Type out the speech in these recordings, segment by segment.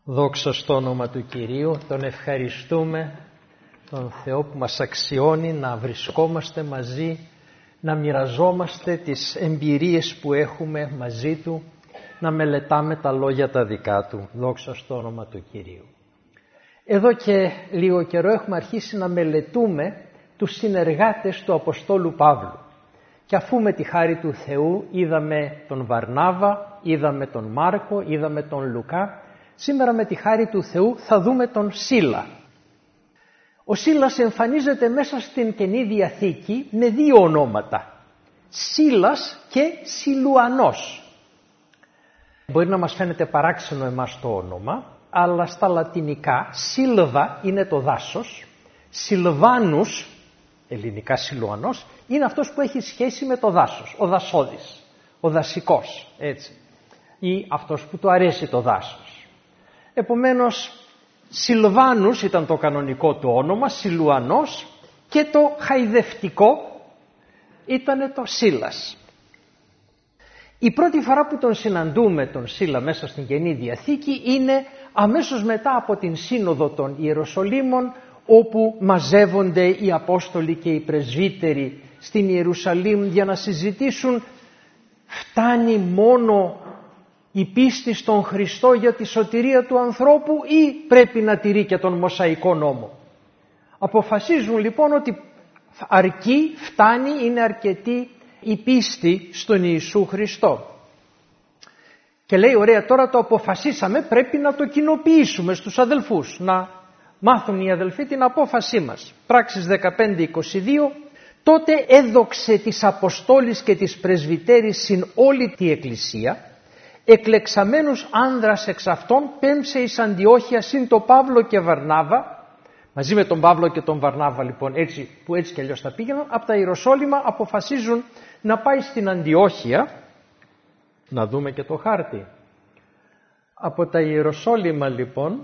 Δόξα στο όνομα του Κυρίου, τον ευχαριστούμε, τον Θεό που μας αξιώνει να βρισκόμαστε μαζί, να μοιραζόμαστε τις εμπειρίες που έχουμε μαζί Του, να μελετάμε τα λόγια τα δικά Του. Δόξα στο όνομα του Κυρίου. Εδώ και λίγο καιρό έχουμε αρχίσει να μελετούμε τους συνεργάτες του Αποστόλου Παύλου. Και αφού με τη χάρη του Θεού είδαμε τον Βαρνάβα, είδαμε τον Μάρκο, είδαμε τον Λουκά, σήμερα με τη χάρη του Θεού θα δούμε τον Σίλα. Ο Σίλας εμφανίζεται μέσα στην Καινή Διαθήκη με δύο ονόματα, Σίλας και Σιλουανός. Μπορεί να μας φαίνεται παράξενο εμάς το όνομα, αλλά στα λατινικά Σίλβα είναι το δάσος, Σιλβάνους, ελληνικά Σιλουανός, είναι αυτός που έχει σχέση με το δάσος, ο δασόδης, ο δασικός, έτσι, ή αυτός που του αρέσει το δάσος. Επομένως, Σιλβάνους ήταν το κανονικό του όνομα, Σιλουανός, και το χαϊδευτικό ήταν το Σίλας. Η πρώτη φορά που τον συναντούμε τον Σίλα μέσα στην Καινή Διαθήκη είναι αμέσως μετά από την Σύνοδο των Ιεροσολύμων, όπου μαζεύονται οι Απόστολοι και οι Πρεσβύτεροι στην Ιερουσαλήμ για να συζητήσουν φτάνει μόνο η πίστη στον Χριστό για τη σωτηρία του ανθρώπου ή πρέπει να τηρεί και τον Μωσαϊκό νόμο. Αποφασίζουν λοιπόν ότι αρκεί, φτάνει, είναι αρκετή η πίστη στον Ιησού Χριστό. Και λέει, ωραία, τώρα το αποφασίσαμε, πρέπει να το κοινοποιήσουμε στους αδελφούς, να μάθουν οι αδελφοί την απόφασή μας. Πράξεις 15-22, τότε έδοξε τις Αποστόλης και τις Πρεσβυτέρης συν όλη τη Εκκλησία, εκλεξαμένους άνδρας εξ αυτών πέμψε εις Αντιόχεια συν το Παύλο και Βαρνάβα. Μαζί με τον Παύλο και τον Βαρνάβα λοιπόν, έτσι κι αλλιώς θα πήγαιναν, από τα Ιεροσόλυμα αποφασίζουν να πάει στην Αντιόχεια. Να δούμε και το χάρτη. Από τα Ιεροσόλυμα λοιπόν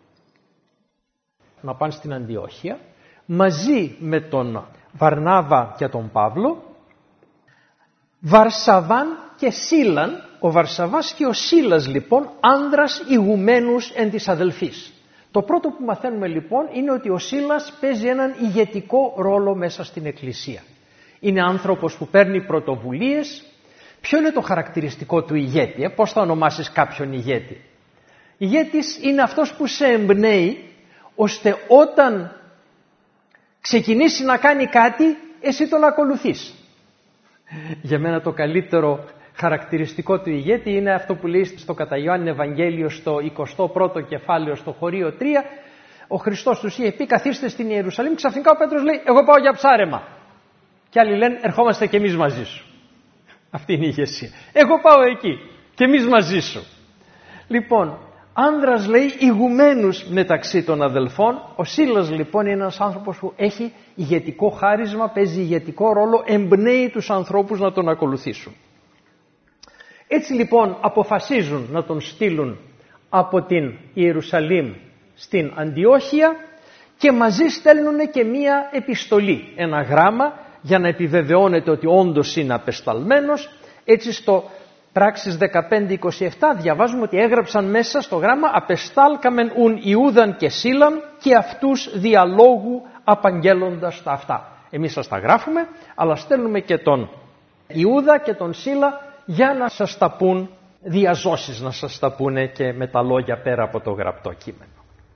να πάνε στην Αντιόχεια μαζί με τον Βαρνάβα και τον Παύλο, Βαρσαβάν και Σίλαν. Ο Βαρσαβάς και ο Σίλας λοιπόν άνδρας ηγουμένους εν της αδελφής. Το πρώτο που μαθαίνουμε λοιπόν είναι ότι ο Σίλας παίζει έναν ηγετικό ρόλο μέσα στην Εκκλησία. Είναι άνθρωπος που παίρνει πρωτοβουλίες. Ποιο είναι το χαρακτηριστικό του ηγέτη, πώς θα ονομάσεις κάποιον ηγέτη? Ηγέτης είναι αυτός που σε εμπνέει ώστε όταν ξεκινήσει να κάνει κάτι εσύ τον ακολουθείς. Για μένα το καλύτερο χαρακτηριστικό του ηγέτη είναι αυτό που λέει στο κατά Ιωάννη Ευαγγέλιο στο 21ο κεφάλαιο στο χωρίο 3. Ο Χριστός τους είχε πει καθίστε στην Ιερουσαλήμ, ξαφνικά ο Πέτρος λέει εγώ πάω για ψάρεμα. Και άλλοι λένε ερχόμαστε και εμείς μαζί σου. Αυτή είναι η ηγεσία. Εγώ πάω εκεί και εμείς μαζί σου. Λοιπόν, άνδρας λέει ηγουμένους μεταξύ των αδελφών. Ο Σίλας λοιπόν είναι ένας άνθρωπος που έχει ηγετικό χάρισμα, παίζει ηγετικό ρόλο, εμπνέει τους ανθρώπους να τον ακολουθήσουν. Έτσι λοιπόν αποφασίζουν να τον στείλουν από την Ιερουσαλήμ στην Αντιόχεια και μαζί στέλνουν και μία επιστολή, ένα γράμμα για να επιβεβαιώνεται ότι όντως είναι απεσταλμένος. Έτσι στο Πράξεις 15-27 διαβάζουμε ότι έγραψαν μέσα στο γράμμα «Απεστάλκαμεν ουν Ιούδαν και Σίλαν και αυτούς διαλόγου απαγγέλλοντας τα αυτά». Εμείς σας τα γράφουμε, αλλά στέλνουμε και τον Ιούδα και τον Σίλα για να σας τα πούν διαζώσεις, να σας τα πούνε και με τα λόγια πέρα από το γραπτό κείμενο.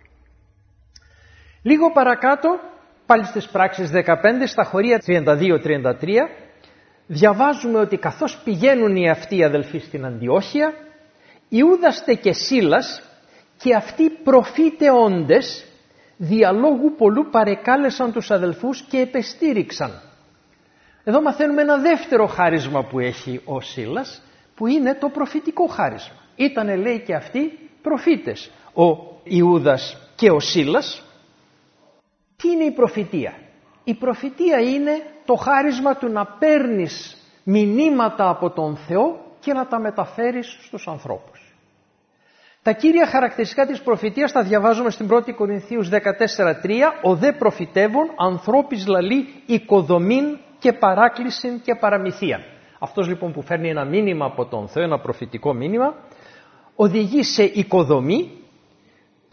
Λίγο παρακάτω, πάλι στις Πράξεις 15, στα χωρία 32-33, διαβάζουμε ότι καθώς πηγαίνουν οι αυτοί οι αδελφοί στην Αντιόχεια, Ιούδαστε και Σίλας και αυτοί προφήτεόντες διαλόγου πολλού παρεκάλεσαν τους αδελφούς και επεστήριξαν. Εδώ μαθαίνουμε ένα δεύτερο χάρισμα που έχει ο Σίλας, που είναι το προφητικό χάρισμα. Ήτανε λέει και αυτοί προφήτες, ο Ιούδας και ο Σίλας. Τι είναι η προφητεία? Η προφητεία είναι το χάρισμα του να παίρνεις μηνύματα από τον Θεό και να τα μεταφέρεις στους ανθρώπους. Τα κύρια χαρακτηριστικά της προφητείας τα διαβάζουμε στην 1η Κορινθίους 14:3. Ο δε προφητεύων ανθρώπης λαλεί οικοδομήν και παράκλησιν και παραμυθίαν. Αυτός λοιπόν που φέρνει ένα μήνυμα από τον Θεό, ένα προφητικό μήνυμα, οδηγεί σε οικοδομή,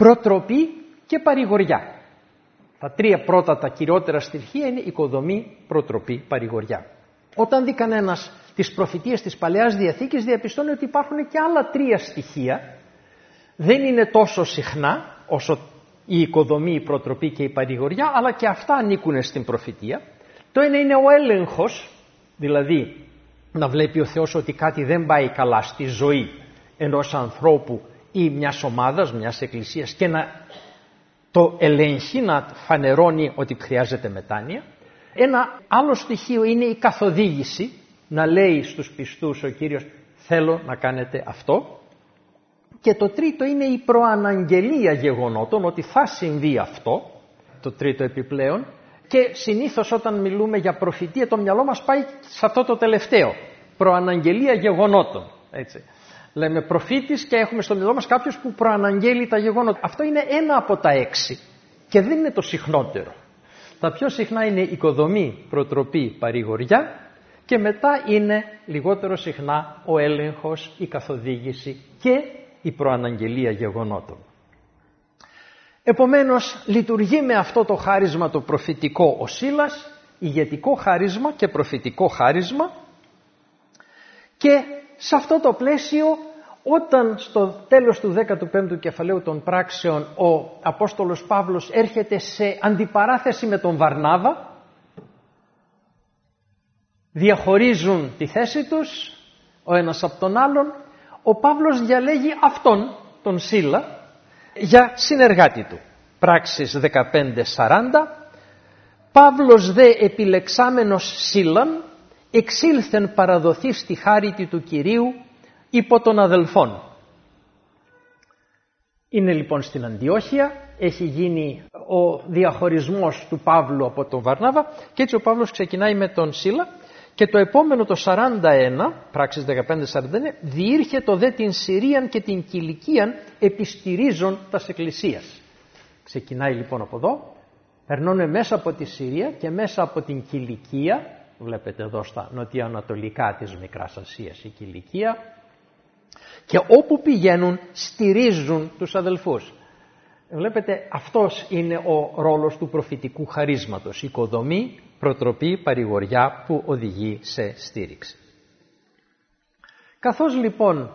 προτροπή και παρηγοριά. Τα τρία πρώτα, τα κυριότερα στοιχεία είναι οικοδομή, προτροπή, παρηγοριά. Όταν δει κανένας τις προφητείες της Παλαιάς Διαθήκης, διαπιστώνει ότι υπάρχουν και άλλα τρία στοιχεία. Δεν είναι τόσο συχνά όσο η οικοδομή, η προτροπή και η παρηγοριά, αλλά και αυτά ανήκουν στην προφητεία. Το ένα είναι ο έλεγχος, δηλαδή να βλέπει ο Θεός ότι κάτι δεν πάει καλά στη ζωή ενός ανθρώπου ή μιας ομάδας, μιας εκκλησίας, και να το ελέγχει, να φανερώνει ότι χρειάζεται μετάνοια. Ένα άλλο στοιχείο είναι η καθοδήγηση, να λέει στους πιστούς ο Κύριος θέλω να κάνετε αυτό. Και το τρίτο είναι η προαναγγελία γεγονότων, ότι θα συμβεί αυτό, το τρίτο επιπλέον. Και συνήθως όταν μιλούμε για προφητεία το μυαλό μας πάει σε αυτό το τελευταίο, προαναγγελία γεγονότων. Έτσι. Λέμε προφήτης και έχουμε στο μυαλό μας κάποιος που προαναγγέλει τα γεγονότα. Αυτό είναι ένα από τα 6 και δεν είναι το συχνότερο. Τα πιο συχνά είναι οικοδομή, προτροπή, παρηγοριά και μετά είναι λιγότερο συχνά ο έλεγχος, η καθοδήγηση και η προαναγγελία γεγονότων. Επομένως λειτουργεί με αυτό το χάρισμα το προφητικό ο Σίλας, ηγετικό χάρισμα και προφητικό χάρισμα, και σε αυτό το πλαίσιο όταν στο τέλος του 15ου κεφαλαίου των πράξεων ο Απόστολος Παύλος έρχεται σε αντιπαράθεση με τον Βαρνάβα, διαχωρίζουν τη θέση τους ο ένας από τον άλλον, ο Παύλος διαλέγει αυτόν τον Σίλα για συνεργάτη του. Πράξεις 15:40. Παύλος δε επιλεξάμενος Σίλαν εξήλθεν παραδοθεί στη χάριτη του Κυρίου υπό των αδελφών. Είναι λοιπόν στην Αντιόχεια, έχει γίνει ο διαχωρισμός του Παύλου από τον Βαρνάβα και έτσι ο Παύλος ξεκινάει με τον Σίλα και το επόμενο το 41, πράξεις 15:41, διήρχετο δε την Συρίαν και την Κιλικίαν επιστηρίζων τας εκκλησίας. Ξεκινάει λοιπόν από εδώ, περνώνε μέσα από τη Συρία και μέσα από την Κιλικία, βλέπετε εδώ στα νοτιοανατολικά της Μικράς Ασίας η Κιλικία, και όπου πηγαίνουν στηρίζουν τους αδελφούς. Βλέπετε, αυτός είναι ο ρόλος του προφητικού χαρίσματος, οικοδομή, προτροπή, παρηγοριά που οδηγεί σε στήριξη. Καθώς λοιπόν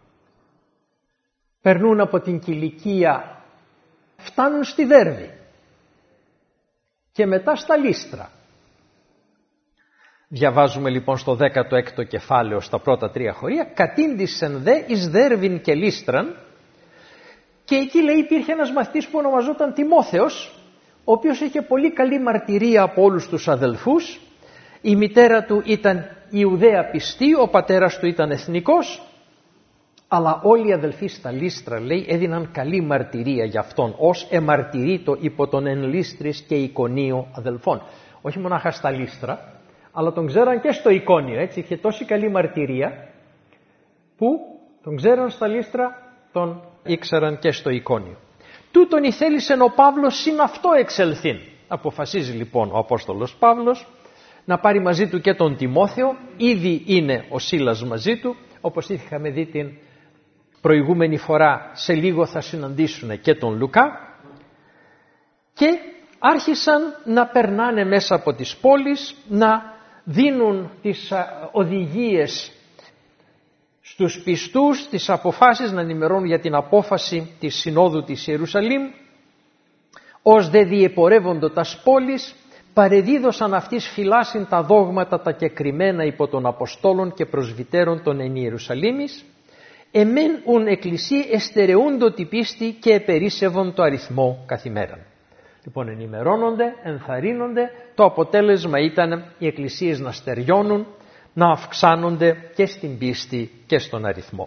περνούν από την Κιλικία, φτάνουν στη Δέρβη και μετά στα Λύστρα. Διαβάζουμε λοιπόν στο 16ο κεφάλαιο στα πρώτα 3 χωρία, κατήντησεν δε εις Δέρβην και Λύστραν, και εκεί λέει υπήρχε ένας μαθητής που ονομαζόταν Τιμόθεος, ο οποίος είχε πολύ καλή μαρτυρία από όλους τους αδελφούς. Η μητέρα του ήταν Ιουδαία πιστή, ο πατέρας του ήταν εθνικός, αλλά όλοι οι αδελφοί στα Λύστρα, λέει, έδιναν καλή μαρτυρία για αυτόν, ως εμαρτυρήτο υπό τον εν Λύστρης και Εικονίο αδελφών. Όχι μονάχα στα Λύστρα, αλλά τον ξέραν και στο Εικόνιο, έτσι, είχε τόση καλή μαρτυρία που τον ξέραν στα Λύστρα, τον ήξεραν και στο Εικόνιο. Τούτον ηθέλησεν ο Παύλος συν αυτό εξελθήν. Αποφασίζει λοιπόν ο Απόστολος Παύλος να πάρει μαζί του και τον Τιμόθεο, ήδη είναι ο Σίλας μαζί του, όπως είχαμε δει την προηγούμενη φορά, σε λίγο θα συναντήσουν και τον Λουκά, και άρχισαν να περνάνε μέσα από τις πόλεις, να δίνουν τις οδηγίες στους πιστούς, τις αποφάσεις, να ενημερώνουν για την απόφαση της Συνόδου της Ιερουσαλήμ. Ως δε διεπορεύοντο τας πόλεις, παρεδίδωσαν αυτής φυλάσιν τα δόγματα τα κεκριμένα υπό των Αποστόλων και προσβυτέρων των εν Ιερουσαλήμης, εμέν ουν εκκλησίε εστερεούντο τη πίστη και επερίσευον το αριθμό καθημέραν. Λοιπόν, ενημερώνονται, ενθαρρύνονται, το αποτέλεσμα ήταν οι εκκλησίες να στεριώνουν, να αυξάνονται και στην πίστη και στον αριθμό.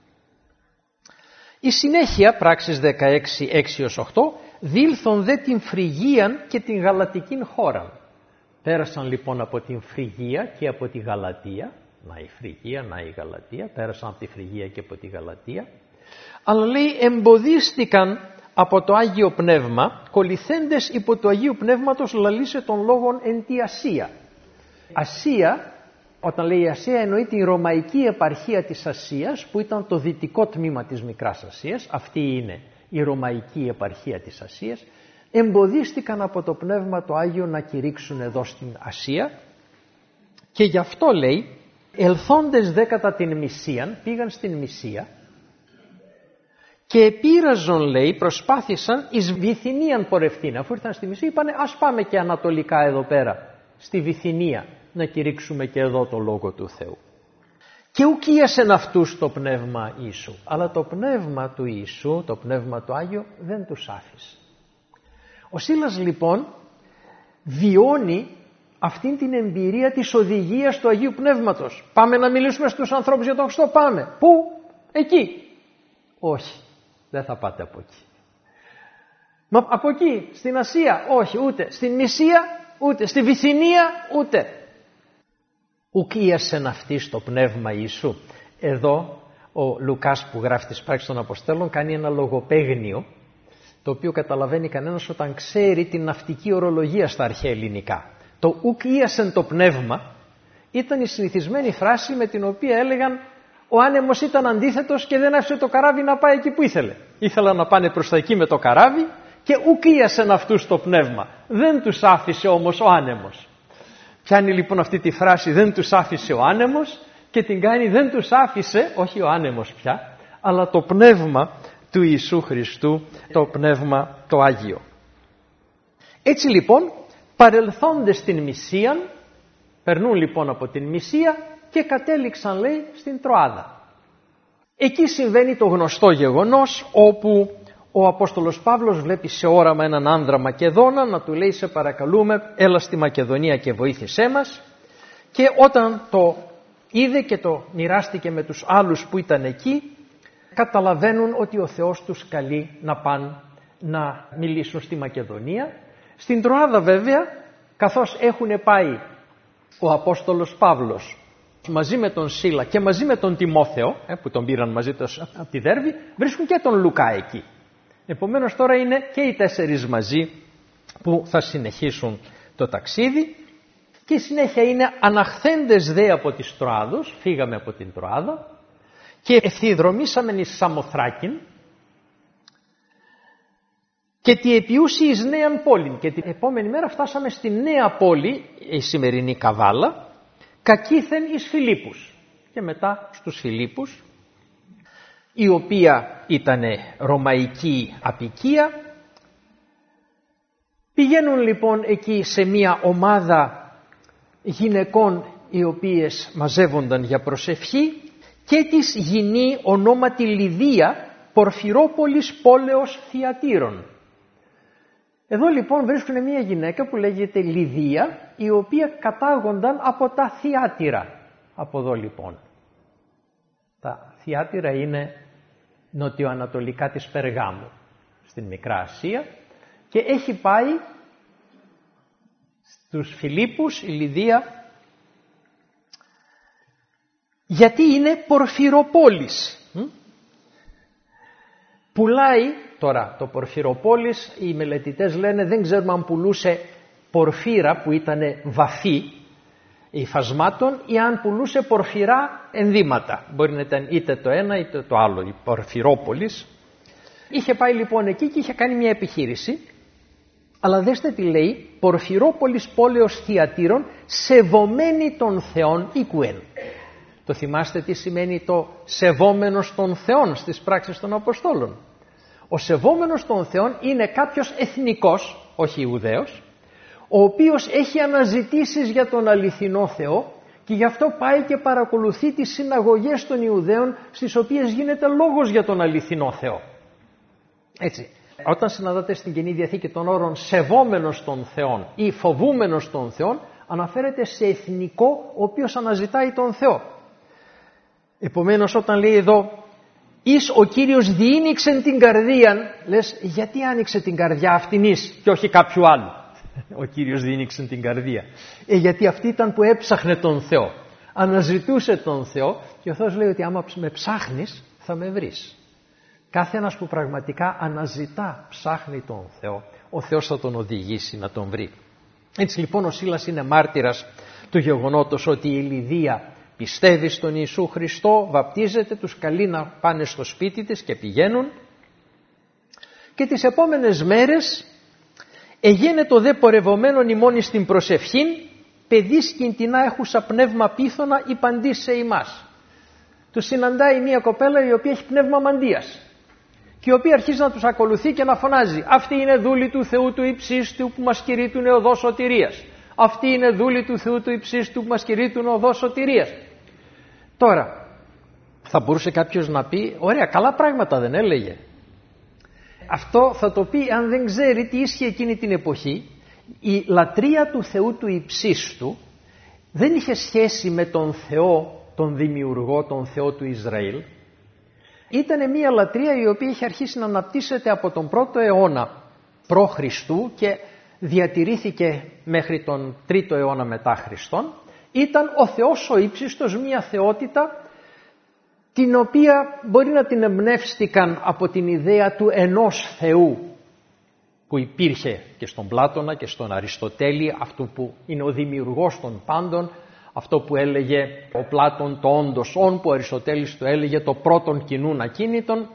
Η συνέχεια, πράξεις 16:6-8, δήλθον δε την Φρυγίαν και την Γαλατικήν χώραν. Πέρασαν λοιπόν από την Φρυγία και από τη Γαλατία, να η Φρυγία, να η Γαλατία, πέρασαν από τη Φρυγία και από τη Γαλατία, αλλά λέει εμποδίστηκαν από το Άγιο Πνεύμα, κολληθέντες υπό το Αγίου Πνεύματος λαλήσε των λόγων εν τη Ασία. Ασία, όταν λέει Ασία, εννοεί τη ρωμαϊκή επαρχία της Ασίας, που ήταν το δυτικό τμήμα της Μικράς Ασίας. Αυτή είναι η Ρωμαϊκή επαρχία της Ασίας, εμποδίστηκαν από το Πνεύμα το Άγιο να κηρύξουν εδώ στην Ασία και γι' αυτό λέει, ελθόντες δε κατά την Μυσίαν, πήγαν στην Μυσία και επήραζον, λέει, προσπάθησαν εις Βυθινίαν πορευτήν. Αφού ήρθαν στη Μυσία είπανε ας πάμε και ανατολικά εδώ πέρα στη Βυθινία να κηρύξουμε και εδώ το Λόγο του Θεού. Και ουκίασεν αυτούς το Πνεύμα Ιησού, αλλά το Πνεύμα του Ιησού, το Πνεύμα του Άγιο δεν τους άφησε. Ο Σίλας λοιπόν βιώνει αυτήν την εμπειρία της οδηγίας του Αγίου Πνεύματος. Πάμε να μιλήσουμε στους ανθρώπους για τον Χριστό, πάμε. Πού? Εκεί. Όχι, δεν θα πάτε από εκεί. Μα από εκεί, στην Ασία, όχι, ούτε. Στην Μυσία, ούτε. Στη Βυθινία, ούτε. Ουκίασεν αυτής το Πνεύμα Ιησού. Εδώ ο Λουκάς που γράφει τις πράξεις των Αποστόλων κάνει ένα λογοπαίγνιο, το οποίο καταλαβαίνει κανένας όταν ξέρει την ναυτική ορολογία στα αρχαία ελληνικά. Το ουκίασεν το πνεύμα ήταν η συνηθισμένη φράση με την οποία έλεγαν ο άνεμος ήταν αντίθετος και δεν άφησε το καράβι να πάει εκεί που ήθελε. Ήθελαν να πάνε προς τα εκεί με το καράβι και ουκίασεν αυτούς το πνεύμα. Δεν τους άφησε όμως ο άνεμος. Πιάνει λοιπόν αυτή τη φράση δεν τους άφησε ο άνεμος και την κάνει δεν τους άφησε, όχι ο άνεμος πια, αλλά το πνεύμα του Ιησού Χριστού, το πνεύμα το Άγιο. Έτσι λοιπόν παρελθόντες στην Μυσίαν, περνούν λοιπόν από την Μυσία και κατέληξαν, λέει, στην Τροάδα. Εκεί συμβαίνει το γνωστό γεγονός όπου ο Απόστολος Παύλος βλέπει σε όραμα έναν άνδρα Μακεδόνα να του λέει σε παρακαλούμε έλα στη Μακεδονία και βοήθησέ μας, και όταν το είδε και το μοιράστηκε με τους άλλους που ήταν εκεί, καταλαβαίνουν ότι ο Θεός τους καλεί να πάνε να μιλήσουν στη Μακεδονία. Στην Τροάδα βέβαια, καθώς έχουν πάει ο Απόστολος Παύλος μαζί με τον Σίλα και μαζί με τον Τιμόθεο, που τον πήραν μαζί τους από τη Δέρβη, βρίσκουν και τον Λουκά εκεί. Επομένως τώρα είναι και οι 4 μαζί που θα συνεχίσουν το ταξίδι και η συνέχεια είναι αναχθέντες δε από τις Τροάδους, φύγαμε από την Τροάδα και ευθυδρομήσαμε εις Σαμοθράκην και τη επιούσι εις Νέαν Πόλην, και την επόμενη μέρα φτάσαμε στη Νέα Πόλη, η σημερινή Καβάλα, κακήθεν εις Φιλίππους και μετά στους Φιλίππους, η οποία ήταν ρωμαϊκή αποικία. Πηγαίνουν λοιπόν εκεί σε μια ομάδα γυναικών οι οποίες μαζεύονταν για προσευχή και της γυνή ονόματι Λιδία, Πορφυρόπολης πόλεως Θιατήρων. Εδώ λοιπόν βρίσκουν μια γυναίκα που λέγεται Λιδία, η οποία κατάγονταν από τα Θιάτυρα. Από εδώ λοιπόν. Τα Θιάτυρα είναι νοτιοανατολικά της Περγάμου, στην Μικρά Ασία, και έχει πάει στους Φιλίππους η Λιδία γιατί είναι Πορφυροπόλης. Πουλάει, τώρα το Πορφυροπόλης οι μελετητές λένε δεν ξέρουμε αν πουλούσε πορφύρα που ήταν βαφή υφασμάτων ή αν πουλούσε πορφυρά ενδύματα. Μπορεί να ήταν είτε το ένα είτε το άλλο, η Πορφυρόπολης. Είχε πάει λοιπόν εκεί και είχε κάνει μια επιχείρηση, αλλά δέστε τι λέει, Πορφυρόπολης πόλεως Θιατήρων, σεβομένη των Θεών οικουέν. Το θυμάστε τι σημαίνει το σεβόμενος των Θεών στις πράξεις των Αποστόλων? Ο σεβόμενος των Θεών είναι κάποιος εθνικός, όχι Ιουδαίος, ο οποίος έχει αναζητήσεις για τον αληθινό Θεό και γι' αυτό πάει και παρακολουθεί τις συναγωγές των Ιουδαίων στις οποίες γίνεται λόγος για τον αληθινό Θεό. Έτσι, όταν συναντάτε στην Καινή Διαθήκη των όρων σεβόμενος των Θεών ή φοβούμενος των Θεών, αναφέρεται σε εθνικό ο οποίος αναζητάει τον Θεό. Επομένως όταν λέει εδώ «Εις ο Κύριος διήνυξεν την καρδίαν», λες γιατί άνοιξε την καρδιά αυτήν εις και όχι κάποιου άλλου? Ο Κύριος διήνυξεν την καρδία. Γιατί αυτή ήταν που έψαχνε τον Θεό. Αναζητούσε τον Θεό και ο Θεός λέει ότι άμα με ψάχνεις θα με βρεις. Κάθε ένας που πραγματικά αναζητά, ψάχνει τον Θεό, ο Θεός θα τον οδηγήσει να τον βρει. Έτσι λοιπόν ο Σίλας είναι μάρτυρας του γεγονότος ότι η Λιδία πιστεύει στον Ιησού Χριστό, βαπτίζεται, τους καλεί να πάνε στο σπίτι της και πηγαίνουν. Και τις επόμενες μέρες εγένετο δε πορευομένον ημών εις την προσευχήν, παιδίς κινητινά έχουσα πνεύμα πίθωνα ή παντής σε ημάς. Του συναντάει μια κοπέλα η οποία έχει πνεύμα μαντείας και η οποία αρχίζει να τους ακολουθεί και να φωνάζει: αυτή είναι δούλη του Θεού του υψίστου που μας κηρύττουν οδό σωτηρίας. Αυτή είναι δούλη του Θεού του υψίστου που μας κηρύττουν οδό σωτηρίας. Τώρα, θα μπορούσε κάποιος να πει: ωραία, καλά πράγματα δεν έλεγε? Αυτό θα το πει αν δεν ξέρει τι ίσχυε εκείνη την εποχή. Η λατρεία του Θεού του υψίστου δεν είχε σχέση με τον Θεό, τον δημιουργό, τον Θεό του Ισραήλ. Ήταν μια λατρεία η οποία είχε αρχίσει να αναπτύσσεται από τον 1ο αιώνα π.Χ. και διατηρήθηκε μέχρι τον 3ο αιώνα μετά Χριστόν. Ήταν ο Θεός ο ύψιστος, μια θεότητα την οποία μπορεί να την εμπνεύστηκαν από την ιδέα του ενός Θεού που υπήρχε και στον Πλάτωνα και στον Αριστοτέλη, αυτού που είναι ο δημιουργός των πάντων, αυτό που έλεγε ο Πλάτων το όντος όν, που ο Αριστοτέλης το έλεγε το πρώτον κοινούν ακίνητον.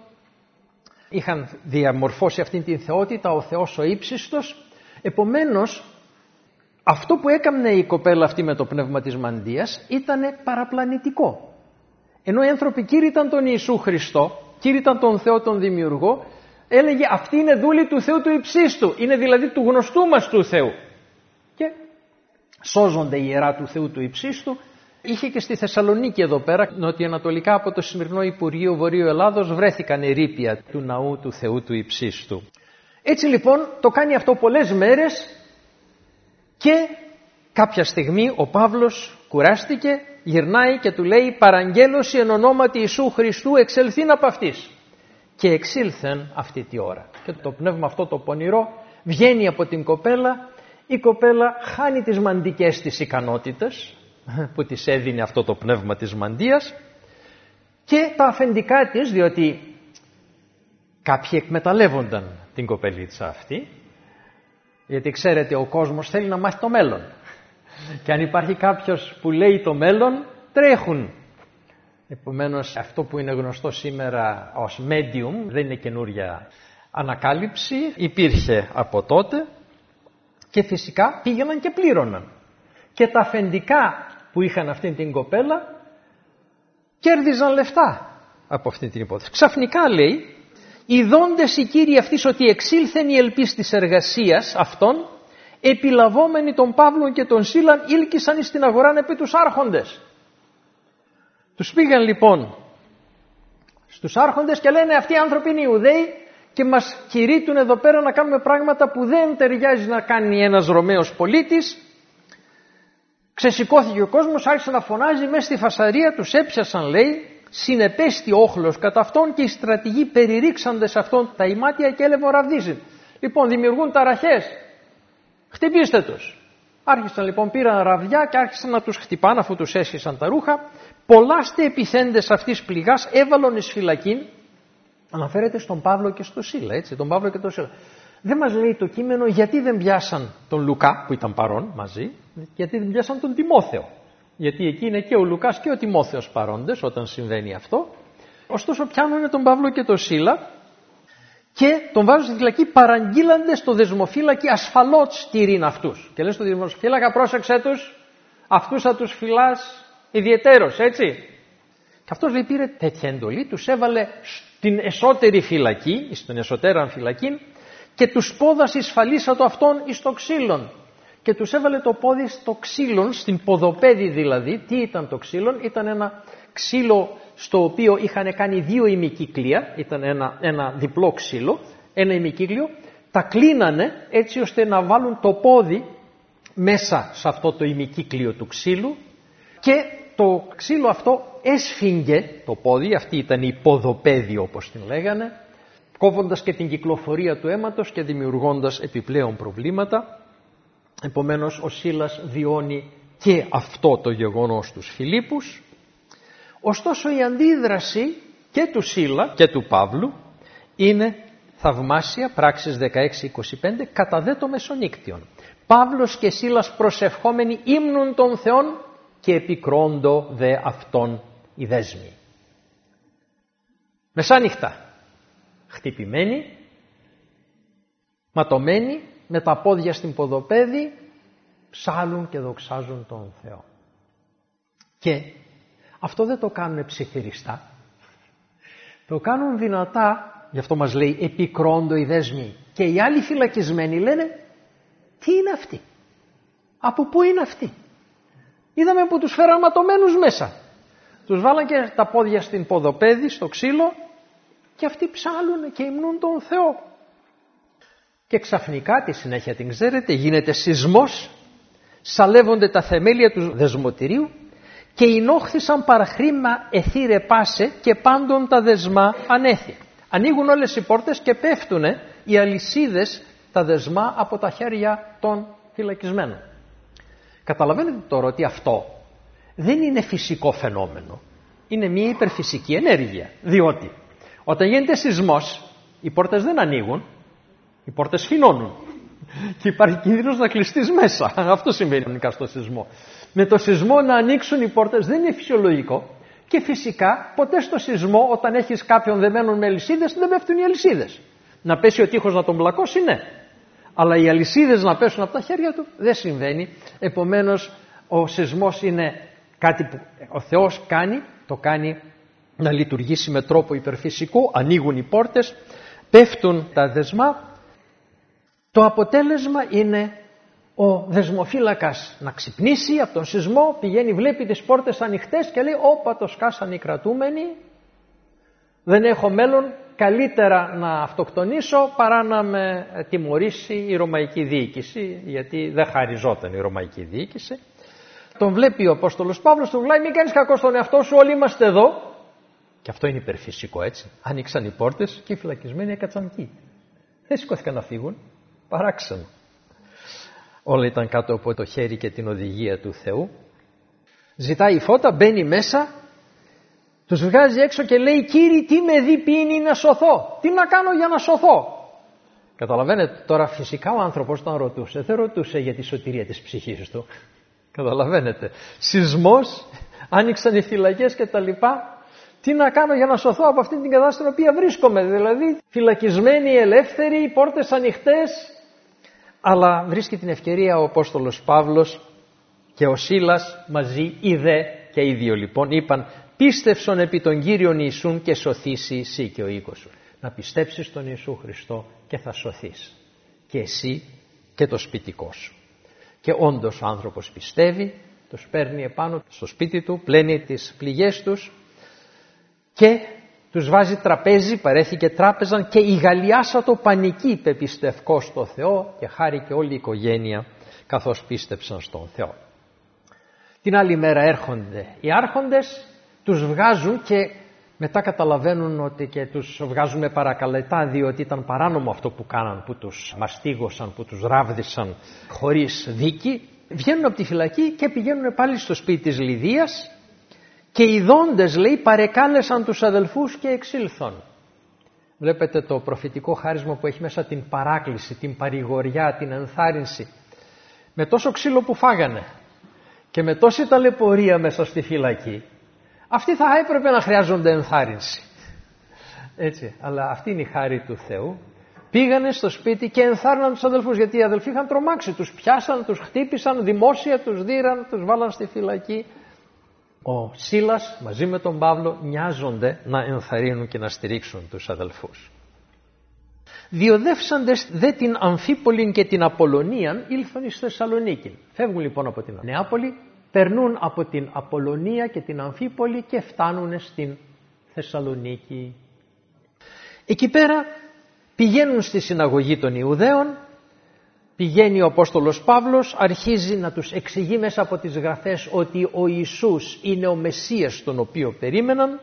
Είχαν διαμορφώσει αυτήν την θεότητα ο Θεός ο ύψιστος. Επομένως, αυτό που έκανε η κοπέλα αυτή με το πνεύμα της μαντείας ήταν παραπλανητικό. Ενώ οι άνθρωποι κήρυταν τον Ιησού Χριστό, κήρυταν τον Θεό τον Δημιουργό, έλεγε αυτή είναι δούλη του Θεού του υψίστου, είναι δηλαδή του γνωστού μας του Θεού. Και σώζονται οι ιερά του Θεού του υψίστου. Είχε και στη Θεσσαλονίκη εδώ πέρα, νοτιοανατολικά από το σημερινό Υπουργείο Βορείου Ελλάδος, βρέθηκαν ερείπια του ναού του Θεού του υψίστου. Έτσι λοιπόν το κάνει αυτό πολλές μέρες και κάποια στιγμή ο Παύλος κουράστηκε, γυρνάει και του λέει: παραγγέλωση εν ονόματι Ιησού Χριστού εξελθήν από αυτής. Και εξήλθεν αυτή τη ώρα. Και το πνεύμα αυτό το πονηρό βγαίνει από την κοπέλα. Η κοπέλα χάνει τις μαντικές της ικανότητες που της έδινε αυτό το πνεύμα της μαντείας και τα αφεντικά της, διότι κάποιοι εκμεταλλεύονταν την κοπελίτσα αυτή, γιατί ξέρετε ο κόσμος θέλει να μάθει το μέλλον και αν υπάρχει κάποιος που λέει το μέλλον τρέχουν. Επομένως αυτό που είναι γνωστό σήμερα ως medium δεν είναι καινούρια ανακάλυψη, υπήρχε από τότε και φυσικά πήγαιναν και πλήρωναν. Και τα αφεντικά που είχαν αυτήν την κοπέλα κέρδιζαν λεφτά από αυτή την υπόθεση. Ξαφνικά λέει: ειδώντες οι κύριοι αυτής ότι εξήλθεν η ελπίς της εργασίας αυτών, επιλαβόμενοι των Παύλων και των Σίλαν ήλκησαν στην αγοράν επί τους άρχοντες. Τους πήγαν λοιπόν στους άρχοντες και λένε: αυτοί οι άνθρωποι είναι Ιουδαίοι και μας κηρύττουν εδώ πέρα να κάνουμε πράγματα που δεν ταιριάζει να κάνει ένας Ρωμαίος πολίτης. Ξεσηκώθηκε ο κόσμος, άρχισε να φωνάζει μέσα στη φασαρία, τους έπιασαν λέει, συνεπέστη όχλος κατά αυτόν και οι στρατηγοί περιρίξανται σε αυτόν τα ημάτια και έλεγε ραβδίζουν. Λοιπόν, δημιουργούν ταραχές, χτυπήστε τους. Άρχισαν λοιπόν, πήραν ραβδιά και άρχισαν να τους χτυπάνε αφού τους έσχισαν τα ρούχα. Πολλάστε επιθέντες αυτής πληγάς έβαλον εις φυλακήν. Αναφέρεται στον Παύλο και στο Σίλα, έτσι, τον Παύλο και τον Σίλα. Δεν μας λέει το κείμενο γιατί δεν πιάσαν τον Λουκά που ήταν παρόν μαζί, γιατί δεν πιάσαν τον Τιμόθεο. Γιατί εκεί είναι και ο Λουκάς και ο Τιμόθεος παρόντες όταν συμβαίνει αυτό. Ωστόσο πιάνουν τον Παύλο και τον Σίλα και τον βάζουν στη φυλακή παραγγείλαντες στο δεσμοφύλακι ασφαλώς τηρήν αυτούς. Και λες στο δεσμοφύλακα πρόσεξε τους, αυτούς θα τους φυλάς ιδιαιτέρως, έτσι. Και αυτός λέει πήρε τέτοια εντολή, τους έβαλε στην εσωτερή φυλακή, στην εσωτεράν φυλακή και τους πόδας εισφαλίσατο αυτόν εις το ξύλον. Και τους έβαλε το πόδι στο ξύλον, στην ποδοπέδη δηλαδή. Τι ήταν το ξύλον? Ήταν ένα ξύλο στο οποίο είχαν κάνει 2 ημικύκλια, ήταν ένα διπλό ξύλο, ένα ημικύκλιο. Τα κλείνανε έτσι ώστε να βάλουν το πόδι μέσα σε αυτό το ημικύκλιο του ξύλου και το ξύλο αυτό έσφιγγε το πόδι, αυτή ήταν η ποδοπέδη όπως την λέγανε, κόβοντας και την κυκλοφορία του αίματος και δημιουργώντας επιπλέον προβλήματα. Επομένως ο Σίλας βιώνει και αυτό το γεγονός στους Φιλίππους. Ωστόσο η αντίδραση και του Σίλα και του Παύλου είναι θαυμάσια, πράξεις 16-25, κατά δε το μεσονύκτιον. Παύλος και Σίλας προσευχόμενοι ύμνουν των Θεών και επικρόντο δε αυτόν οι δέσμοι. Μεσάνυχτα, χτυπημένοι, ματωμένοι με τα πόδια στην ποδοπέδη, ψάλλουν και δοξάζουν τον Θεό. Και αυτό δεν το κάνουν ψιθυριστά, το κάνουν δυνατά, γι' αυτό μας λέει επικρόντο οι δέσμοι. Και οι άλλοι φυλακισμένοι λένε, τι είναι αυτοί, από πού είναι αυτοί? Είδαμε που τους φέραν ματωμένους μέσα, τους βάλαν και τα πόδια στην ποδοπέδη, στο ξύλο, και αυτοί ψάλλουν και υμνούν τον Θεό. Και ξαφνικά, τη συνέχεια την ξέρετε, γίνεται σεισμός, σαλεύονται τα θεμέλια του δεσμοτηρίου και εινόχθησαν παραχρήμα εθύρε πάσε και πάντων τα δεσμά ανέθη. Ανοίγουν όλες οι πόρτες και πέφτουν οι αλυσίδες, τα δεσμά από τα χέρια των φυλακισμένων. Καταλαβαίνετε τώρα ότι αυτό δεν είναι φυσικό φαινόμενο, είναι μια υπερφυσική ενέργεια, διότι όταν γίνεται σεισμός οι πόρτες δεν ανοίγουν, οι πόρτες φινώνουν και υπάρχει κίνδυνος να κλειστείς μέσα. Αυτό συμβαίνει γενικά στο σεισμό. Με το σεισμό να ανοίξουν οι πόρτες δεν είναι φυσιολογικό και φυσικά ποτέ στο σεισμό όταν έχεις κάποιον δεμένο με αλυσίδες δεν πέφτουν οι αλυσίδες. Να πέσει ο τείχος να τον πλακώσει, ναι. Αλλά οι αλυσίδες να πέσουν από τα χέρια του δεν συμβαίνει. Επομένως ο σεισμός είναι κάτι που ο Θεός το κάνει να λειτουργήσει με τρόπο υπερφυσικό. Ανοίγουν οι πόρτες, πέφτουν τα δεσμά. Το αποτέλεσμα είναι ο δεσμοφύλακας να ξυπνήσει από τον σεισμό, πηγαίνει, βλέπει τις πόρτες ανοιχτές και λέει, όπα, το σκάσαν οι κρατούμενοι, δεν έχω μέλλον, καλύτερα να αυτοκτονήσω παρά να με τιμωρήσει η Ρωμαϊκή διοίκηση, γιατί δεν χαριζόταν η Ρωμαϊκή διοίκηση. Τον βλέπει ο Απόστολος Παύλος, του λέει, μην κάνεις κακό στον εαυτό σου, όλοι είμαστε εδώ. Και αυτό είναι υπερφυσικό, έτσι. Άνοιξαν οι πόρτες και οι φυλακισμένοι έκατσαν εκεί. Δεν σηκώθηκαν να φύγουν, παράξενο. Όλα ήταν κάτω από το χέρι και την οδηγία του Θεού. Ζητάει φώτα, μπαίνει μέσα, τους βγάζει έξω και λέει, Κύριε, τι με δει πίνει να σωθώ, τι να κάνω για να σωθώ? Καταλαβαίνετε τώρα, φυσικά ο άνθρωπος όταν ρωτούσε, δεν ρωτούσε για τη σωτηρία της ψυχής του. Καταλαβαίνετε, σεισμός, άνοιξαν οι φυλακές και τα λοιπά. Τι να κάνω για να σωθώ από αυτή την κατάσταση στην οποία βρίσκομαι? Δηλαδή φυλακισμένοι, ελεύθεροι, οι πόρτες ανοιχτές. Αλλά βρίσκει την ευκαιρία ο Απόστολος Παύλος και ο Σίλας μαζί, οι δε και οι δύο λοιπόν, είπαν, πίστευσον επί τον Κύριον Ιησούν και σωθήσει εσύ και ο οίκος σου. Να πιστέψεις τον Ιησού Χριστό και θα σωθείς. Και εσύ και το σπιτικό σου. Και όντως ο άνθρωπος πιστεύει, τους παίρνει επάνω στο σπίτι του, πλένει τις πληγές τους και τους βάζει τραπέζι, παρέθηκε τράπεζαν και η Γαλλιάσατο πανική πεπιστευκό στο Θεό και χάρηκε όλη η οικογένεια καθώς πίστεψαν στον Θεό. Την άλλη μέρα έρχονται οι άρχοντες, τους βγάζουν και μετά καταλαβαίνουν ότι και τους βγάζουν με παρακαλετά, διότι ήταν παράνομο αυτό που κάναν, που τους μαστίγωσαν, που τους ράβδισαν χωρίς δίκη. Βγαίνουν από τη φυλακή και πηγαίνουν πάλι στο σπίτι της Λιδίας και οι δόντες, λέει, παρεκάλεσαν τους αδελφούς και εξήλθον. Βλέπετε το προφητικό χάρισμα που έχει μέσα την παράκληση, την παρηγοριά, την ενθάρρυνση. Με τόσο ξύλο που φάγανε και με τόση ταλαιπωρία μέσα στη φυλακή, αυτοί θα έπρεπε να χρειάζονται ενθάρρυνση. Έτσι, αλλά αυτή είναι η χάρη του Θεού. Πήγανε στο σπίτι και ενθάρρυναν τους αδελφούς, γιατί οι αδελφοί είχαν τρομάξει, τους πιάσαν, τους χτύπησαν, δημόσια τους δίραν, τους βάλαν στη φυλακή. Ο Σίλας μαζί με τον Παύλο νοιάζονται να ενθαρρύνουν και να στηρίξουν τους αδελφούς. Διοδεύσαντες δε την Αμφίπολην και την Απολωνίαν ήλθον εις Θεσσαλονίκη. Φεύγουν λοιπόν από την Νεάπολη, περνούν από την Απολωνία και την Αμφίπολη και φτάνουν στην Θεσσαλονίκη. Εκεί πέρα πηγαίνουν στη συναγωγή των Ιουδαίων, πηγαίνει ο Απόστολος Παύλος, αρχίζει να τους εξηγεί μέσα από τις γραφές ότι ο Ιησούς είναι ο Μεσσίας τον οποίο περίμεναν.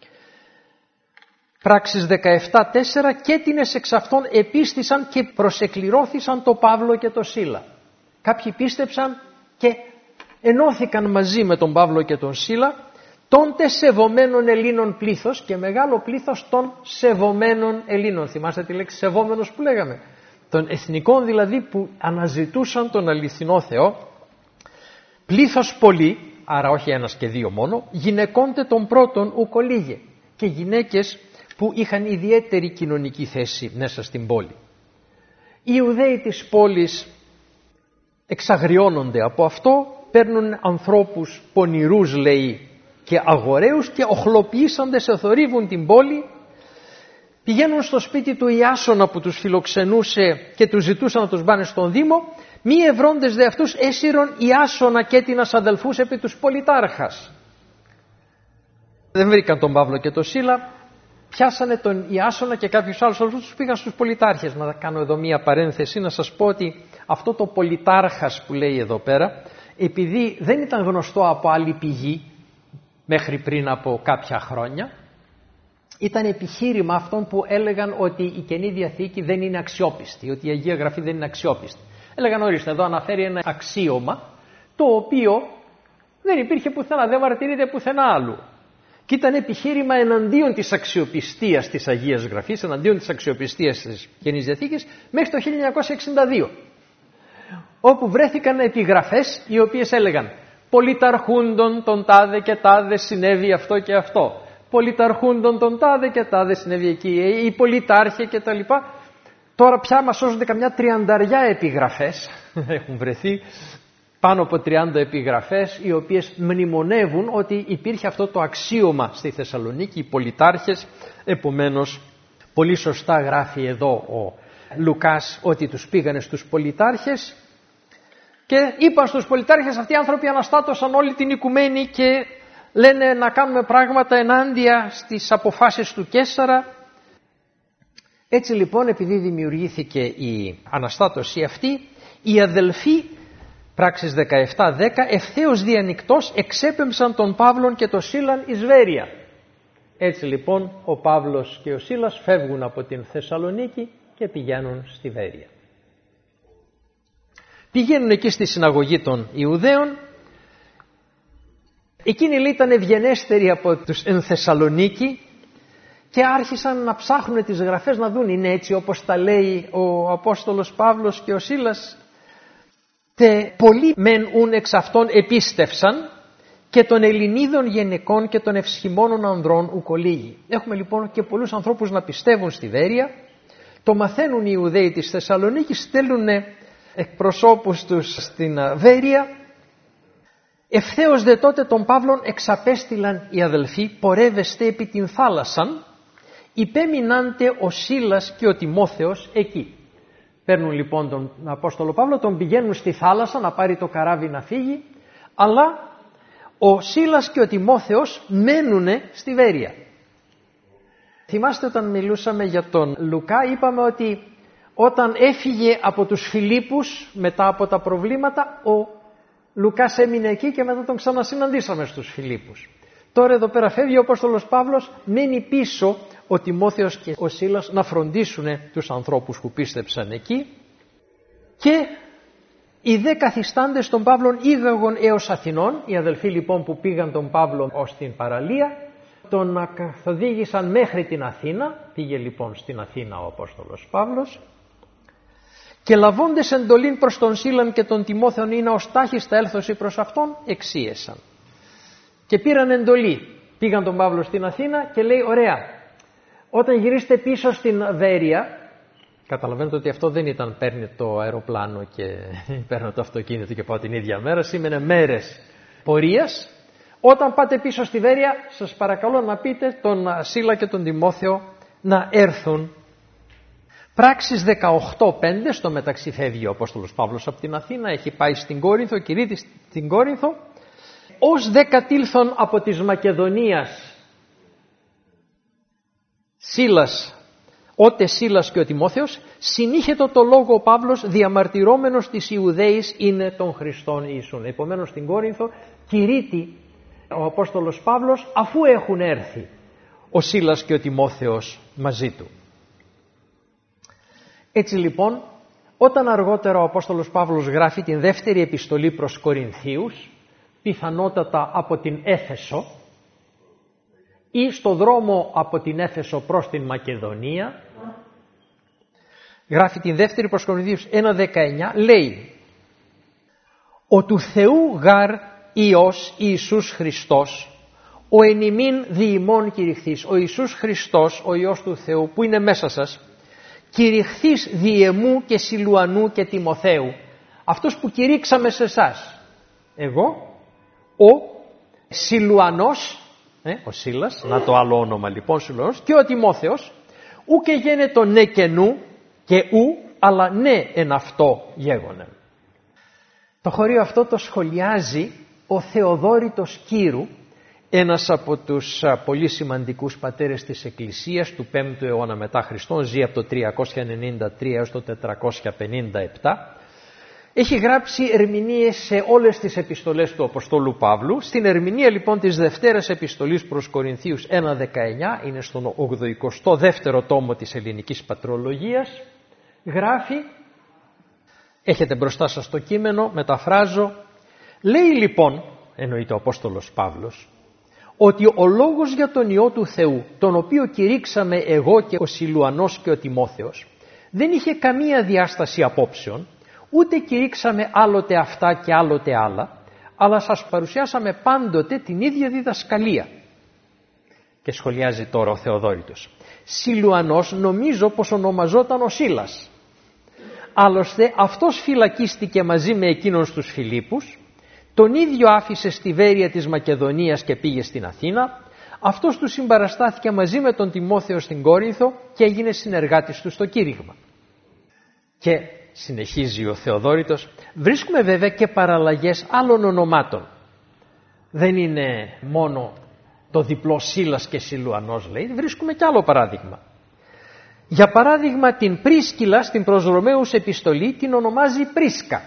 Πράξεις 17:4 και τίνες εξ αυτών επίστησαν και προσεκληρώθησαν το Παύλο και το Σίλα. Κάποιοι πίστεψαν και ενώθηκαν μαζί με τον Παύλο και τον Σίλα, των τε σεβωμένων Ελλήνων πλήθος και μεγάλο πλήθος των σεβωμένων Ελλήνων. Θυμάστε τη λέξη σεβόμενος που λέγαμε? Των εθνικών δηλαδή που αναζητούσαν τον αληθινό Θεό. Πλήθος πολύ, άρα όχι ένας και δύο μόνο, γυναικόντε των πρώτων ουκολίγε, και γυναίκες που είχαν ιδιαίτερη κοινωνική θέση μέσα στην πόλη. Οι Ιουδαίοι της πόλης εξαγριώνονται από αυτό, παίρνουν ανθρώπους πονηρούς, λέει, και αγοραίους και οχλοποιήσαντες εθορύβουν την πόλη, πηγαίνουν στο σπίτι του Ιάσονα που τους φιλοξενούσε και τους ζητούσαν να τους πάνε στον Δήμο. Μη ευρώντες δε αυτούς έσυρον Ιάσονα και τινας αδελφούς επί τους πολιτάρχας. Δεν βρήκαν τον Παύλο και τον Σίλα, πιάσανε τον Ιάσονα και κάποιους άλλους αδελφούς, τους πήγαν στους πολιτάρχες. Να κάνω εδώ μία παρένθεση, να σας πω ότι αυτό το πολιτάρχας που λέει εδώ πέρα, επειδή δεν ήταν γνωστό από άλλη πηγή μέχρι πριν από κάποια χρόνια, ήταν επιχείρημα αυτών που έλεγαν ότι η Καινή Διαθήκη δεν είναι αξιόπιστη, ότι η Αγία Γραφή δεν είναι αξιόπιστη. Έλεγαν, ορίστε, εδώ αναφέρει ένα αξίωμα το οποίο δεν υπήρχε πουθενά, δεν μαρτυρείται πουθενά άλλου. Και ήταν επιχείρημα εναντίον της αξιοπιστίας της Αγίας Γραφής, εναντίον της αξιοπιστίας της Καινής Διαθήκης μέχρι το 1962, όπου βρέθηκαν επιγραφές οι οποίες έλεγαν «Πολιταρχούντον τον τάδε και τάδε συνέβη αυτό και αυτό». Πολιταρχούντον τον τάδε και τάδε συνέβη εκεί, οι πολιτάρχε και τα λοιπά. Τώρα πια μας σώζονται καμιά 30 επιγραφές, έχουν βρεθεί πάνω από 30 επιγραφές, οι οποίες μνημονεύουν ότι υπήρχε αυτό το αξίωμα στη Θεσσαλονίκη, οι πολιτάρχες. Επομένως, πολύ σωστά γράφει εδώ ο Λουκάς ότι τους πήγανε στους πολιτάρχες και είπαν στους πολιτάρχες, αυτοί οι άνθρωποι αναστάτωσαν όλη την οικουμένη και λένε να κάνουμε πράγματα ενάντια στις αποφάσεις του Καίσαρα. Έτσι λοιπόν, επειδή δημιουργήθηκε η αναστάτωση αυτή, οι αδελφοί, πράξεις 17-10, ευθέως διανυκτός εξέπεμψαν τον Παύλον και τον Σίλαν εις Βέρεια. Έτσι λοιπόν ο Παύλος και ο Σίλας φεύγουν από την Θεσσαλονίκη και πηγαίνουν στη Βέρεια. Πηγαίνουν εκεί στη συναγωγή των Ιουδαίων. Εκείνοι λέει ήταν ευγενέστεροι από τους εν Θεσσαλονίκη και άρχισαν να ψάχνουν τις γραφές να δουν, είναι έτσι όπως τα λέει ο Απόστολος Παύλος και ο Σίλας? Τε πολλοί μεν ουν εξ αυτών επίστευσαν και των Ελληνίδων γυναικών και των ευσχημόνων ανδρών ουκολίγοι. Έχουμε λοιπόν και πολλούς ανθρώπους να πιστεύουν στη Βέρεια. Το μαθαίνουν οι Ιουδαίοι της Θεσσαλονίκης, στέλνουν εκπροσώπους τους στην Βέρεια. Ευθέως δε τότε τον Παύλον εξαπέστειλαν οι αδελφοί, πορεύεστε επί την θάλασσαν, υπέμεινάντε ο Σίλας και ο Τιμόθεος εκεί. Παίρνουν λοιπόν τον Απόστολο Παύλο, τον πηγαίνουν στη θάλασσα να πάρει το καράβι να φύγει, αλλά ο Σίλας και ο Τιμόθεος μένουνε στη Βέρεια. Θυμάστε όταν μιλούσαμε για τον Λουκά, είπαμε ότι όταν έφυγε από τους Φιλίππους μετά από τα προβλήματα, ο Λουκάς έμεινε εκεί και μετά τον ξανασυναντήσαμε στους Φιλίππους. Τώρα εδώ πέρα φεύγει ο Απόστολος Παύλος, μένει πίσω ο Τιμόθεος και ο Σίλας να φροντίσουν τους ανθρώπους που πίστεψαν εκεί, και οι δε καθιστάντες των Παύλων ήγαγον έως Αθηνών. Οι αδελφοί λοιπόν που πήγαν τον Παύλο ως την παραλία τον καθοδήγησαν μέχρι την Αθήνα. Πήγε λοιπόν στην Αθήνα ο Απόστολος Παύλος και λαβώντες εντολήν προς τον Σίλαν και τον Τιμόθεον είναι ως τάχιστα έλθωση προς αυτόν, εξίεσαν και πήραν εντολή. Πήγαν τον Παύλο στην Αθήνα και λέει, ωραία, όταν γυρίσετε πίσω στην Βέρεια, καταλαβαίνετε ότι αυτό δεν ήταν παίρνει το αεροπλάνο και παίρνω το αυτοκίνητο και πάω την ίδια μέρα, σήμαινε μέρες πορείας. Όταν πάτε πίσω στη Βέρεια, σας παρακαλώ να πείτε τον Σίλα και τον Τιμόθεο να έρθουν. Πράξεις 18:5, στο μεταξύ φεύγει ο Απόστολος Παύλος από την Αθήνα, έχει πάει στην Κόρινθο, κηρύττει στην Κόρινθο. Ως δε κατήλθον από της Μακεδονίας Σίλας, ότε Σίλας και ο Τιμόθεος, συνήχετο το λόγο ο Παύλος διαμαρτυρόμενος της Ιουδαίης είναι των Χριστών Ιησούν. Επομένως στην Κόρινθο κηρύττει ο Απόστολος Παύλος αφού έχουν έρθει ο Σίλας και ο Τιμόθεος μαζί του. Έτσι λοιπόν, όταν αργότερα ο Απόστολος Παύλος γράφει την δεύτερη επιστολή προς Κορινθίους, πιθανότατα από την Έφεσο ή στο δρόμο από την Έφεσο προς την Μακεδονία, γράφει την δεύτερη προς Κορινθίους 1:19, λέει «Ο του Θεού γάρ Υιός Ιησούς Χριστός, ο εν ημίν δι' ημών κηρυχθείς». Ο Ιησούς Χριστός, ο Υιός του Θεού που είναι μέσα σας κηρυχθείς διεμού και Σιλουανού και Τιμοθέου, αυτός που κηρύξαμε σε εσάς, εγώ, ο Σιλουανός, ο Σίλας, να το άλλο όνομα λοιπόν, Σιλουανός, και ο Τιμόθεος, ου και γένετο ναι και νου και ου, αλλά ναι εν αυτό γέγονε. Το χωρίο αυτό το σχολιάζει ο Θεοδόρητος Κύρου, ένας από τους πολύ σημαντικούς πατέρες της Εκκλησίας του 5ου αιώνα μετά Χριστόν, ζει από το 393 έως το 457. Έχει γράψει ερμηνείες σε όλες τις επιστολές του Αποστόλου Παύλου. Στην ερμηνεία λοιπόν της Δευτέρας Επιστολής προς Κορινθίους 1.19, είναι στον 82ο τόμο της Ελληνικής Πατρολογίας, γράφει, έχετε μπροστά σας το κείμενο, μεταφράζω, λέει λοιπόν, εννοείται ο Απόστολος Παύλος, ότι ο λόγος για τον Υιό του Θεού, τον οποίο κηρύξαμε εγώ και ο Σιλουανός και ο Τιμόθεος, δεν είχε καμία διάσταση απόψεων, ούτε κηρύξαμε άλλοτε αυτά και άλλοτε άλλα, αλλά σας παρουσιάσαμε πάντοτε την ίδια διδασκαλία. Και σχολιάζει τώρα ο Θεοδόρητος. Σιλουανός νομίζω πως ονομαζόταν ο Σίλας. Άλλωστε αυτός φυλακίστηκε μαζί με εκείνον στους Φιλίππους, τον ίδιο άφησε στη Βέρεια της Μακεδονίας και πήγε στην Αθήνα, αυτός του συμπαραστάθηκε μαζί με τον Τιμόθεο στην Κόρινθο και έγινε συνεργάτης του στο κήρυγμα. Και συνεχίζει ο Θεοδόρητος, βρίσκουμε βέβαια και παραλλαγές άλλων ονομάτων. Δεν είναι μόνο το διπλό Σίλας και Σιλουανός, λέει, βρίσκουμε κι άλλο παράδειγμα. Για παράδειγμα την Πρίσκυλα στην προς Ρωμαίους επιστολή την ονομάζει Πρίσκα.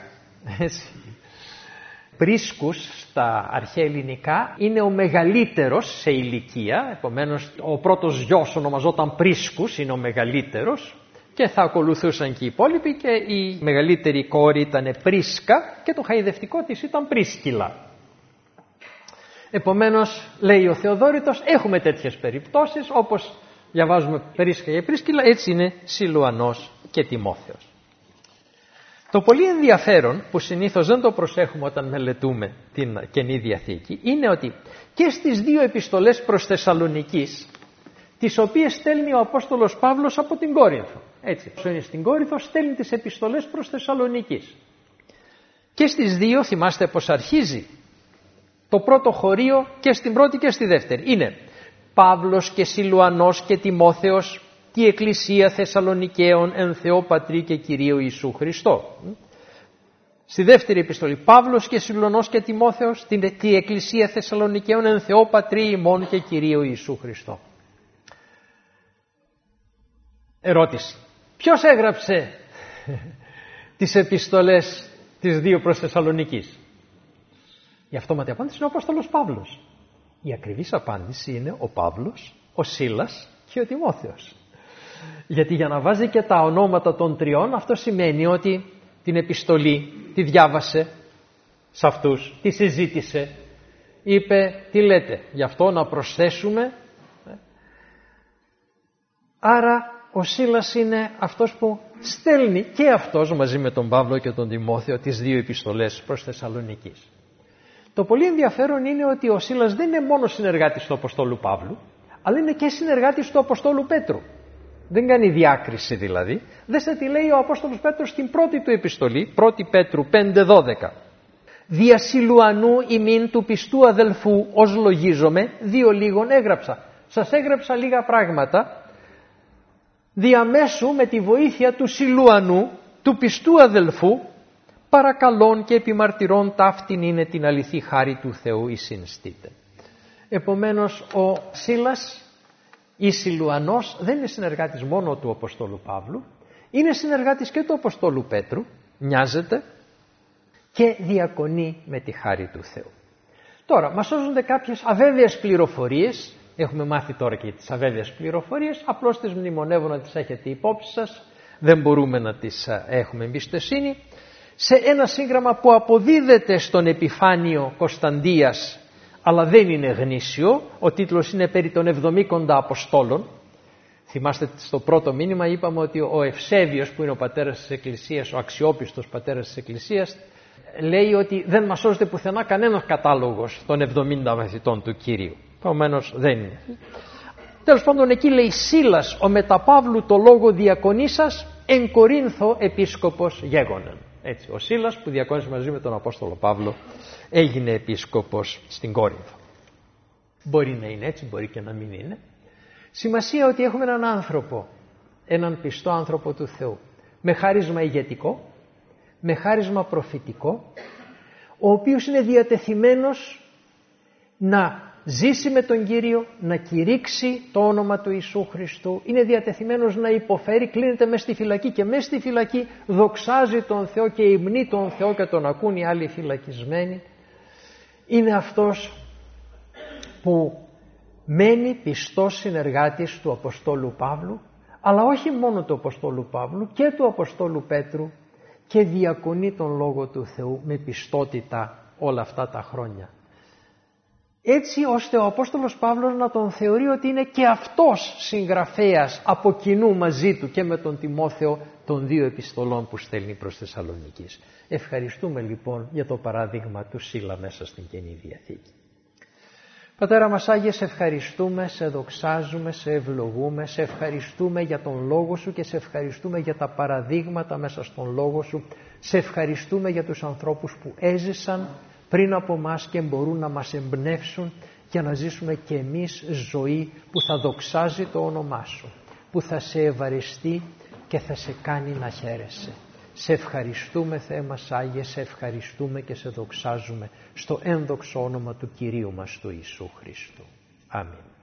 Πρίσκους στα αρχαία ελληνικά είναι ο μεγαλύτερος σε ηλικία, επομένως ο πρώτος γιος ονομαζόταν Πρίσκους, είναι ο μεγαλύτερος, και θα ακολουθούσαν και οι υπόλοιποι, και η μεγαλύτερη κόρη ήταν Πρίσκα και το χαϊδευτικό της ήταν Πρίσκυλα. Επομένως, λέει ο Θεοδόρητος, έχουμε τέτοιες περιπτώσεις, όπως διαβάζουμε Πρίσκα και Πρίσκυλα, έτσι είναι Σιλουανός και Τιμόθεος. Το πολύ ενδιαφέρον, που συνήθως δεν το προσέχουμε όταν μελετούμε την Καινή Διαθήκη, είναι ότι και στις δύο επιστολές προς Θεσσαλονικής, τις οποίες στέλνει ο Απόστολος Παύλος από την Κόρινθο, έτσι, όσο είναι στην Κόρινθο στέλνει τις επιστολές προς Θεσσαλονικής. Και στις δύο θυμάστε πως αρχίζει το πρώτο χωρίο, και στην πρώτη και στη δεύτερη. Είναι Παύλος και Σιλουανός και Τιμόθεος, τη Εκκλησία Θεσσαλονικαίων εν Θεό Πατρί και Κυρίου Ιησού Χριστό. Στη δεύτερη επιστολή, Παύλος και Σιλουανός και Τιμόθεος, τη Εκκλησία Θεσσαλονικαίων εν Θεό Πατρί ημών και Κυρίου Ιησού Χριστό. Ερώτηση. Ποιος έγραψε τις επιστολές τις δύο προς Θεσσαλονικής? Η αυτόματη απάντηση είναι ο Απόστολος Παύλος. Η ακριβής απάντηση είναι ο Παύλος, ο Σίλας και ο Τιμόθεος. Γιατί για να βάζει και τα ονόματα των τριών, αυτό σημαίνει ότι την επιστολή τη διάβασε σε αυτούς, τη συζήτησε, είπε τι λέτε, γι' αυτό να προσθέσουμε. Άρα ο Σίλας είναι αυτός που στέλνει και αυτός μαζί με τον Παύλο και τον Τιμόθεο τις δύο επιστολές προς Θεσσαλονικής. Το πολύ ενδιαφέρον είναι ότι ο Σίλας δεν είναι μόνο συνεργάτης του Αποστόλου Παύλου, αλλά είναι και συνεργάτης του Αποστόλου Πέτρου. Δεν κάνει διάκριση δηλαδή. Δέστε τι λέει ο Απόστολος Πέτρος στην πρώτη του επιστολή, 1 Πέτρου 5:12. Δια Σιλουανού ημίν του πιστού αδελφού ως λογίζομαι, δύο λίγων έγραψα. Σας έγραψα λίγα πράγματα, διαμέσου με τη βοήθεια του Σιλουανού, του πιστού αδελφού, παρακαλών και επιμαρτυρών ταύτην είναι την αληθή χάρη του Θεού εις συνστείτε. Επομένως ο Σίλας ή Σιλουανός δεν είναι συνεργάτης μόνο του Αποστόλου Παύλου, είναι συνεργάτης και του Αποστόλου Πέτρου, νοιάζεται και διακονεί με τη χάρη του Θεού. Τώρα μας σώζονται κάποιες αβέβαιες πληροφορίες, έχουμε μάθει τώρα και τις αβέβαιες πληροφορίες, απλώς τις μνημονεύω να τις έχετε υπόψη σας, δεν μπορούμε να τις έχουμε εμπιστοσύνη. Σε ένα σύγγραμμα που αποδίδεται στον Επιφάνιο Κωνσταντίας, αλλά δεν είναι γνήσιο, ο τίτλος είναι περί των 70 Αποστόλων. Θυμάστε στο πρώτο μήνυμα είπαμε ότι ο Ευσέβιος, που είναι ο πατέρας της Εκκλησίας, ο αξιόπιστος πατέρας της Εκκλησίας, λέει ότι δεν μας σώζεται πουθενά κανένας κατάλογος των 70 μαθητών του Κυρίου. Επομένως δεν είναι. Τέλος πάντων εκεί λέει Σίλας ο μετά Παύλου το λόγο διακονήσας εν Κορίνθο επίσκοπος γέγονεν. Έτσι, ο Σίλας που διακόνησε μαζί με τον Απόστολο Παύλο έγινε επίσκοπος στην Κόρινθο. Μπορεί να είναι έτσι, μπορεί και να μην είναι. Σημασία ότι έχουμε έναν άνθρωπο, έναν πιστό άνθρωπο του Θεού, με χάρισμα ηγετικό, με χάρισμα προφητικό, ο οποίος είναι διατεθειμένος να ζήσει με τον Κύριο, να κηρύξει το όνομα του Ιησού Χριστού, είναι διατεθειμένος να υποφέρει, κλείνεται μέσα στη φυλακή και μέσα στη φυλακή δοξάζει τον Θεό και υμνεί τον Θεό και τον ακούν οι άλλοι φυλακισμένοι. Είναι αυτός που μένει πιστός συνεργάτης του Αποστόλου Παύλου, αλλά όχι μόνο του Αποστόλου Παύλου και του Αποστόλου Πέτρου, και διακονεί τον Λόγο του Θεού με πιστότητα όλα αυτά τα χρόνια. Έτσι ώστε ο Απόστολος Παύλος να τον θεωρεί ότι είναι και αυτός συγγραφέας από κοινού μαζί του και με τον Τιμόθεο των 2 επιστολών που στέλνει προς Θεσσαλονίκης. Ευχαριστούμε λοιπόν για το παράδειγμα του Σίλα μέσα στην Καινή Διαθήκη. Πατέρα μας Άγιε, σε ευχαριστούμε, σε δοξάζουμε, σε ευλογούμε, σε ευχαριστούμε για τον Λόγο Σου και σε ευχαριστούμε για τα παραδείγματα μέσα στον Λόγο Σου. Σε ευχαριστούμε για τους ανθρώπους που έζησαν πριν από μας και μπορούν να μας εμπνεύσουν για να ζήσουμε και εμείς ζωή που θα δοξάζει το όνομά Σου, που θα σε ευαριστεί και θα σε κάνει να χαίρεσαι. Σε ευχαριστούμε Θεέ μας Άγιε, σε ευχαριστούμε και σε δοξάζουμε στο ένδοξο όνομα του Κυρίου μας του Ιησού Χριστού. Αμήν.